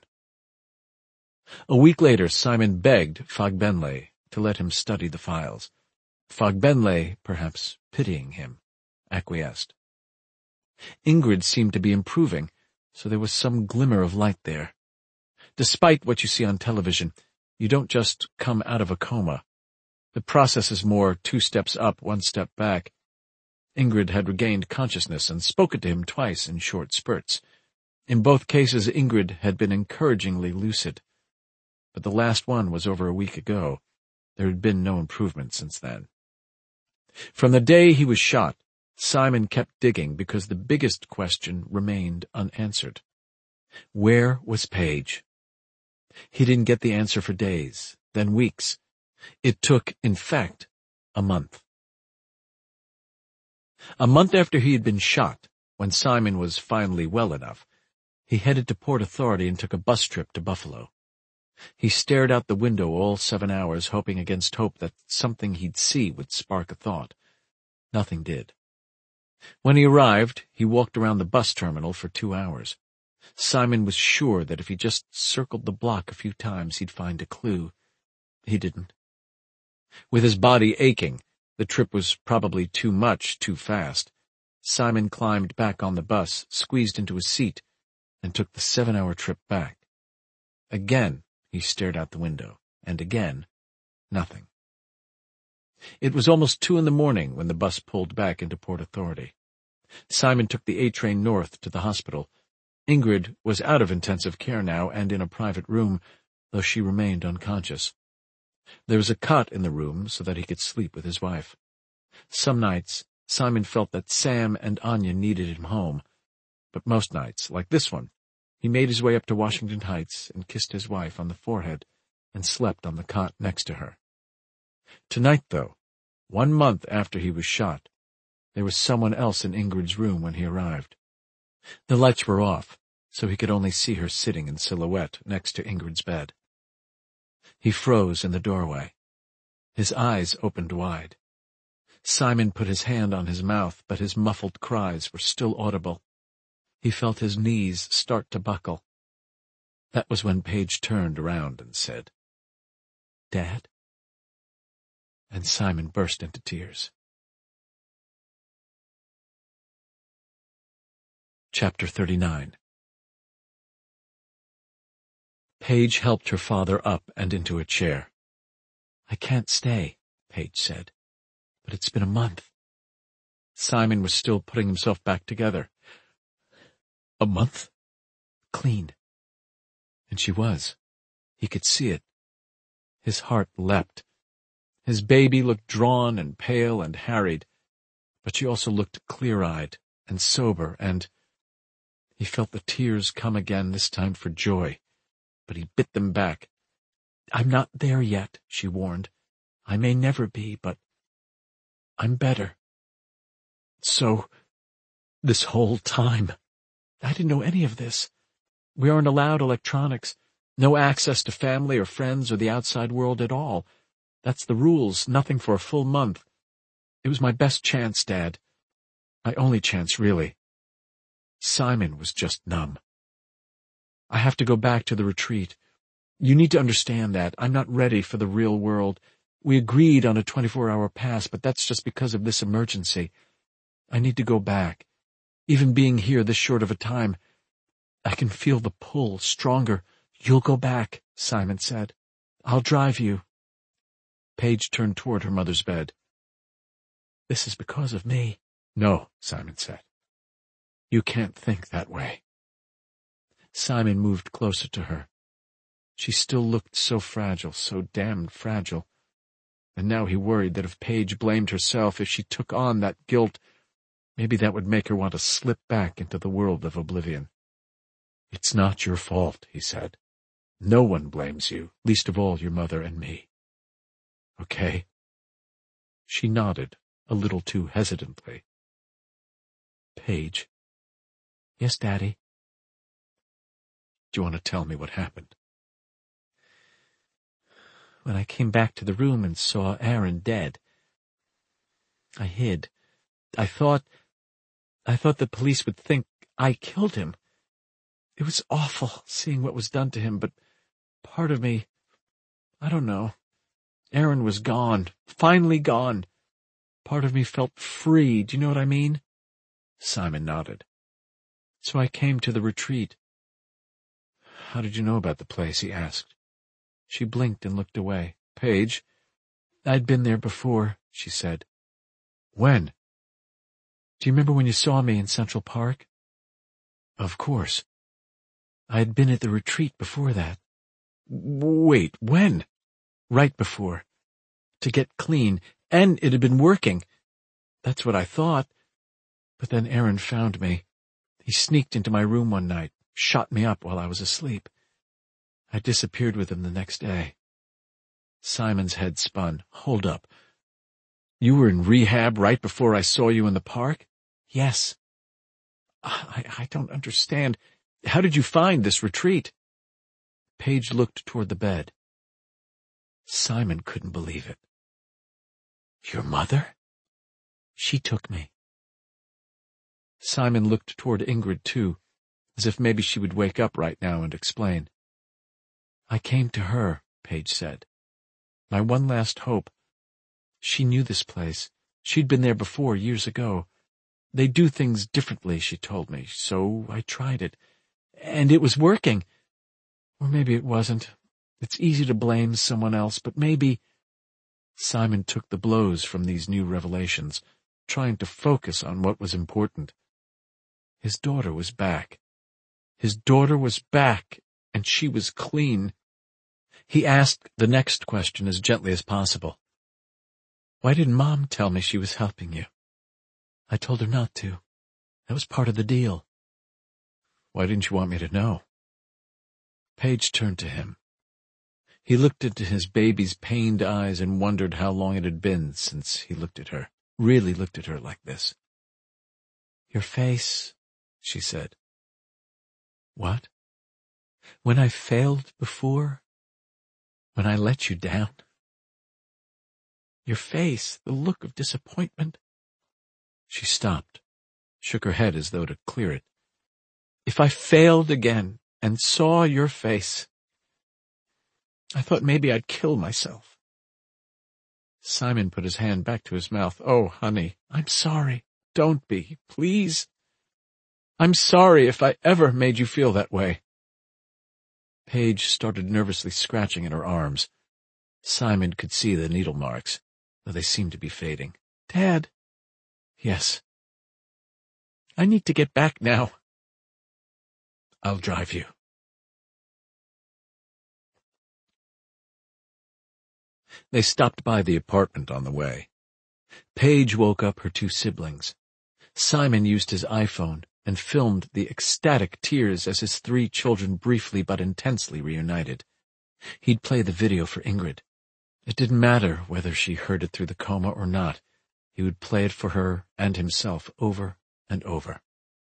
A week later, Simon begged Fogbenlay to let him study the files. Fogbenlay, perhaps pitying him, acquiesced. Ingrid seemed to be improving, so there was some glimmer of light there. Despite what you see on television, you don't just come out of a coma. The process is more two steps up, one step back. Ingrid had regained consciousness and spoken to him twice in short spurts. In both cases, Ingrid had been encouragingly lucid. But the last one was over a week ago. There had been no improvement since then. From the day he was shot, Simon kept digging because the biggest question remained unanswered. Where was Paige? He didn't get the answer for days, then weeks. It took, in fact, a month. A month after he had been shot, when Simon was finally well enough, he headed to Port Authority and took a bus trip to Buffalo. He stared out the window all seven hours, hoping against hope that something he'd see would spark a thought. Nothing did. When he arrived, he walked around the bus terminal for two hours. Simon was sure that if he just circled the block a few times, he'd find a clue. He didn't. With his body aching, The trip was probably too much, too fast. Simon climbed back on the bus, squeezed into a seat, and took the seven-hour trip back. Again, he stared out the window, and again, nothing. It was almost two in the morning when the bus pulled back into Port Authority. Simon took the A train north to the hospital. Ingrid was out of intensive care now and in a private room, though she remained unconscious. There was a cot in the room so that he could sleep with his wife. Some nights, Simon felt that Sam and Anya needed him home, but most nights, like this one, he made his way up to Washington Heights and kissed his wife on the forehead and slept on the cot next to her. Tonight, though, one month after he was shot, there was someone else in Ingrid's room when he arrived. The lights were off, so he could only see her sitting in silhouette next to Ingrid's bed. He froze in the doorway. His eyes opened wide. Simon put his hand on his mouth, but his muffled cries were still audible. He felt his knees start to buckle. That was when Paige turned around and said, "Dad?" And Simon burst into tears. Chapter thirty-nine. Paige helped her father up and into a chair. "I can't stay," Paige said, "but it's been a month." Simon was still putting himself back together. A month? Clean. And she was. He could see it. His heart leapt. His baby looked drawn and pale and harried, but she also looked clear-eyed and sober, and he felt the tears come again, this time for joy, but he bit them back. "I'm not there yet," she warned. "I may never be, but I'm better." So, this whole time, I didn't know any of this. We aren't allowed electronics, no access to family or friends or the outside world at all. That's the rules, nothing for a full month. It was my best chance, Dad. My only chance, really. Simon was just numb. "I have to go back to the retreat. You need to understand that. I'm not ready for the real world. We agreed on a twenty-four hour pass, but that's just because of this emergency. I need to go back. Even being here this short of a time, I can feel the pull stronger." "You'll go back," Simon said. "I'll drive you." Paige turned toward her mother's bed. "This is because of me." "No," Simon said. "You can't think that way." Simon moved closer to her. She still looked so fragile, so damned fragile. And now he worried that if Paige blamed herself, if she took on that guilt, maybe that would make her want to slip back into the world of oblivion. "It's not your fault," he said. "No one blames you, least of all your mother and me. Okay?" She nodded, a little too hesitantly. "Paige." "Yes, Daddy." "Do you want to tell me what happened?" "When I came back to the room and saw Aaron dead, I hid. I thought, I thought the police would think I killed him. It was awful seeing what was done to him, but part of me, I don't know. Aaron was gone, finally gone. Part of me felt free, do you know what I mean?" Simon nodded. "So I came to the retreat." "How did you know about the place?" he asked. She blinked and looked away. "Paige." "I'd been there before," she said. "When?" "Do you remember when you saw me in Central Park?" "Of course." "I had been at the retreat before that." "Wait, when?" "Right before. To get clean, and it had been working. That's what I thought. But then Aaron found me. He sneaked into my room one night, shot me up while I was asleep. I disappeared with him the next day." Simon's head spun. "Hold up. You were in rehab right before I saw you in the park?" "Yes." I, I don't understand. How did you find this retreat?" Paige looked toward the bed. Simon couldn't believe it. "Your mother?" "She took me." Simon looked toward Ingrid, too, as if maybe she would wake up right now and explain. "I came to her," Paige said. "My one last hope. She knew this place. She'd been there before, years ago. They do things differently, she told me, so I tried it. And it was working. Or maybe it wasn't. It's easy to blame someone else, but maybe— Simon took the blows from these new revelations, trying to focus on what was important. His daughter was back. His daughter was back, and she was clean. He asked the next question as gently as possible. Why didn't Mom tell me she was helping you? I told her not to. That was part of the deal. Why didn't you want me to know? Paige turned to him. He looked into his baby's pained eyes and wondered how long it had been since he looked at her, really looked at her like this. Your face, she said. What? When I failed before? When I let you down? Your face, the look of disappointment. She stopped, shook her head as though to clear it. If I failed again and saw your face, I thought maybe I'd kill myself. Simon put his hand back to his mouth. Oh, honey, I'm sorry. Don't be, please. I'm sorry if I ever made you feel that way. Paige started nervously scratching at her arms. Simon could see the needle marks, though they seemed to be fading. Dad. Yes. I need to get back now. I'll drive you. They stopped by the apartment on the way. Paige woke up her two siblings. Simon used his iPhone and filmed the ecstatic tears as his three children briefly but intensely reunited. He'd play the video for Ingrid. It didn't matter whether she heard it through the coma or not. He would play it for her and himself over and over.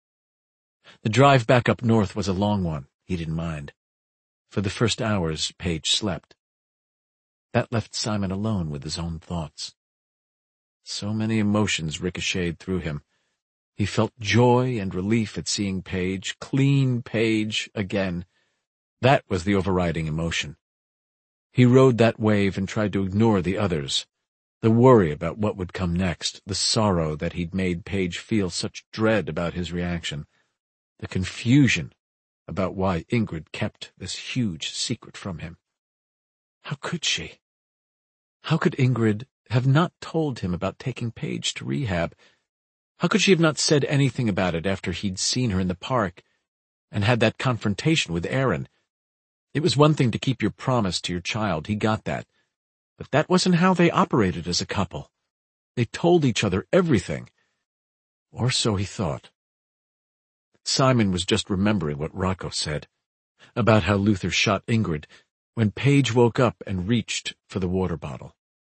The drive back up north was a long one. He didn't mind. For the first hours, Paige slept. That left Simon alone with his own thoughts. So many emotions ricocheted through him. He felt joy and relief at seeing Paige, clean Paige, again. That was the overriding emotion. He rode that wave and tried to ignore the others. The worry about what would come next, the sorrow that he'd made Paige feel such dread about his reaction, the confusion about why Ingrid kept this huge secret from him. How could she? How could Ingrid have not told him about taking Paige to rehab? How could she have not said anything about it after he'd seen her in the park and had that confrontation with Aaron? It was one thing to keep your promise to your child, he got that. But that wasn't how they operated as a couple. They told each other everything. Or so he thought. Simon was just remembering what Rocco said, about how Luther shot Ingrid, when Paige woke up and reached for the water bottle.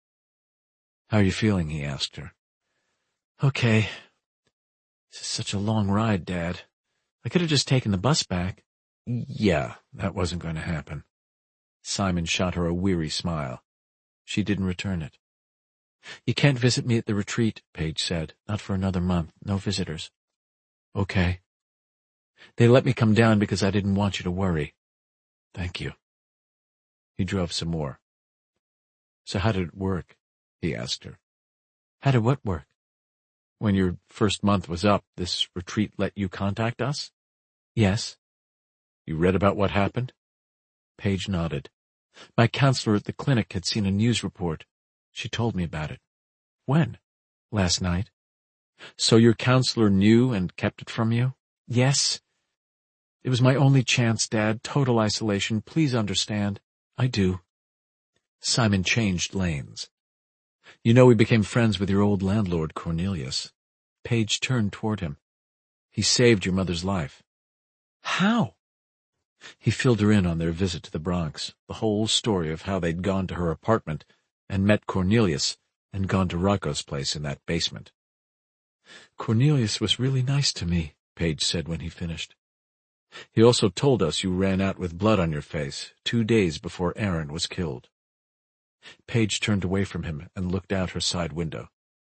How are you feeling? He asked her. Okay. This is such a long ride, Dad. I could have just taken the bus back. Yeah, that wasn't going to happen. Simon shot her a weary smile. She didn't return it. You can't visit me at the retreat, Paige said. Not for another month. No visitors. Okay. They let me come down because I didn't want you to worry. Thank you. He drove some more. So how did it work? He asked her. How did what work? When your first month was up, this retreat let you contact us? Yes. You read about what happened? Paige nodded. My counselor at the clinic had seen a news report. She told me about it. When? Last night. So your counselor knew and kept it from you? Yes. It was my only chance, Dad. Total isolation. Please understand. I do. Simon changed lanes. You know we became friends with your old landlord, Cornelius. Paige turned toward him. He saved your mother's life. How? He filled her in on their visit to the Bronx, the whole story of how they'd gone to her apartment and met Cornelius and gone to Rocco's place in that basement. Cornelius was really nice to me, Paige said when he finished. He also told us you ran out with blood on your face two days before Aaron was killed. Paige turned away from him and looked out her side window.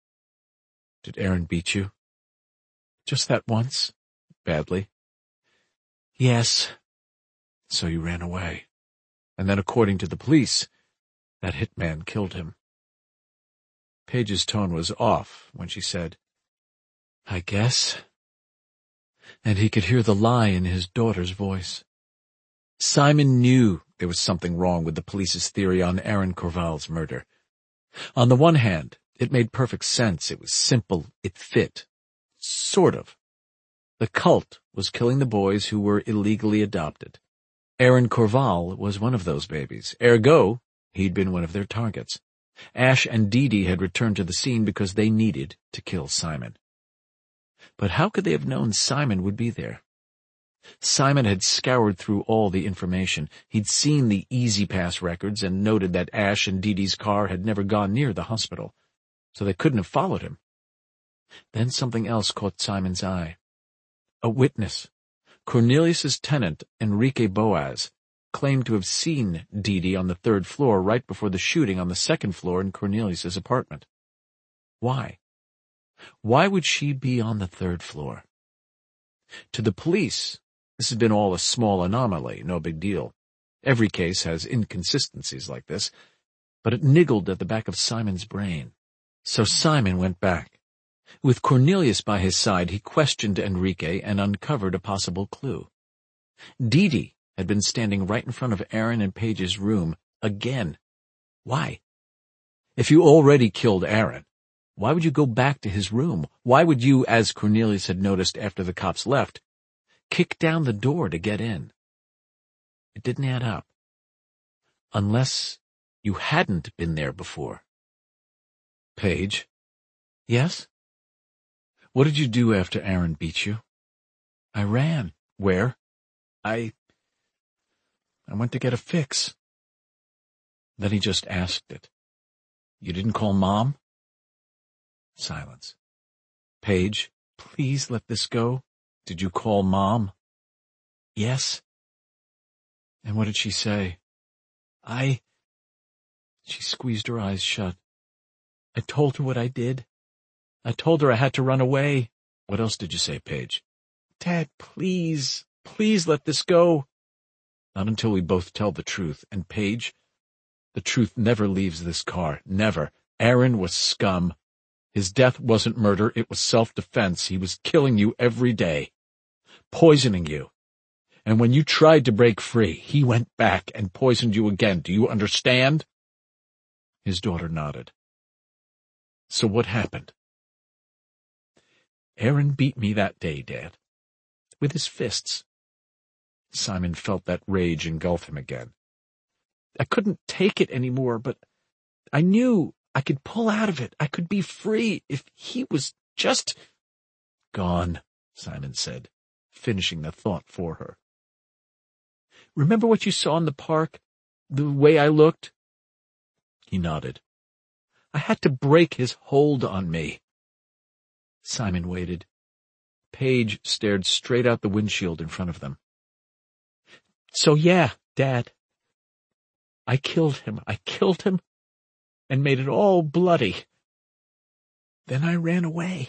Did Aaron beat you? Just that once. Badly? Yes. So you ran away. And then according to the police, that hitman killed him. Paige's tone was off when she said, "I guess." And he could hear the lie in his daughter's voice. Simon knew there was something wrong with the police's theory on Aaron Corval's murder. On the one hand, it made perfect sense. It was simple. It fit. Sort of. The cult was killing the boys who were illegally adopted. Aaron Corval was one of those babies. Ergo, he'd been one of their targets. Ash and Dee Dee had returned to the scene because they needed to kill Simon. But how could they have known Simon would be there? Simon had scoured through all the information. He'd seen the E-ZPass records and noted that Ash and Dee Dee's car had never gone near the hospital, so they couldn't have followed him. Then something else caught Simon's eye. A witness, Cornelius's tenant, Enrique Boaz, claimed to have seen Dee Dee on the third floor right before the shooting on the second floor in Cornelius's apartment. Why? Why would she be on the third floor? To the police, this had been all a small anomaly, no big deal. Every case has inconsistencies like this, but it niggled at the back of Simon's brain. So Simon went back. With Cornelius by his side, he questioned Enrique and uncovered a possible clue. Dee Dee had been standing right in front of Aaron and Paige's room again. Why? If you already killed Aaron, why would you go back to his room? Why would you, as Cornelius had noticed after the cops left, kick down the door to get in? It didn't add up. Unless you hadn't been there before. Paige? Yes? What did you do after Aaron beat you? I ran. Where? I... I went to get a fix. Then he just asked it. You didn't call Mom? Silence. Paige, please let this go. Did you call Mom? Yes. And what did she say? I... She squeezed her eyes shut. I told her what I did. I told her I had to run away. What else did you say, Paige? Dad, please, please let this go. Not until we both tell the truth. And Paige, the truth never leaves this car. Never. Aaron was scum. His death wasn't murder. It was self-defense. He was killing you every day. Poisoning you. And when you tried to break free, he went back and poisoned you again. Do you understand? His daughter nodded. So what happened? Aaron beat me that day, Dad. With his fists. Simon felt that rage engulf him again. I couldn't take it anymore, but I knew I could pull out of it. I could be free if he was just... Gone, Simon said, finishing the thought for her. Remember what you saw in the park? The way I looked? He nodded. I had to break his hold on me. Simon waited. Paige stared straight out the windshield in front of them. So yeah, Dad. I killed him. I killed him and made it all bloody. Then I ran away.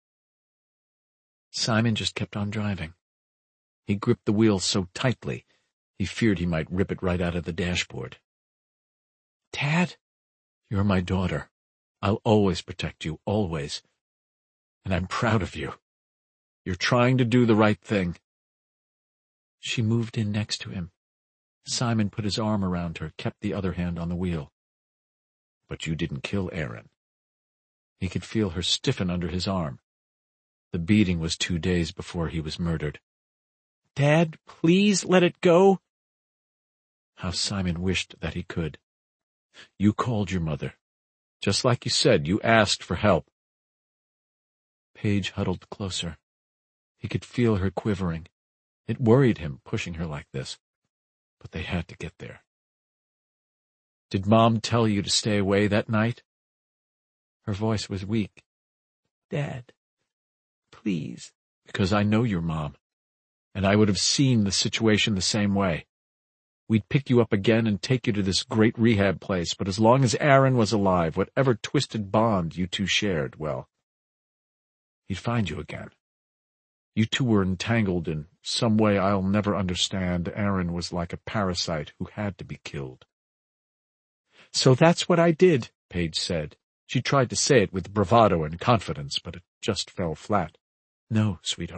Simon just kept on driving. He gripped the wheel so tightly, he feared he might rip it right out of the dashboard. Dad, you're my daughter. I'll always protect you, always. And I'm proud of you. You're trying to do the right thing. She moved in next to him. Simon put his arm around her, kept the other hand on the wheel. But you didn't kill Aaron. He could feel her stiffen under his arm. The beating was two days before he was murdered. Dad, please let it go. How Simon wished that he could. You called your mother. Just like you said, you asked for help. Paige huddled closer. He could feel her quivering. It worried him, pushing her like this. But they had to get there. Did Mom tell you to stay away that night? Her voice was weak. Dad, please. Because I know your mom, and I would have seen the situation the same way. We'd pick you up again and take you to this great rehab place, but as long as Aaron was alive, whatever twisted bond you two shared, well, he'd find you again. You two were entangled in some way I'll never understand. Aaron was like a parasite who had to be killed. So that's what I did, Paige said. She tried to say it with bravado and confidence, but it just fell flat. "No, sweetheart.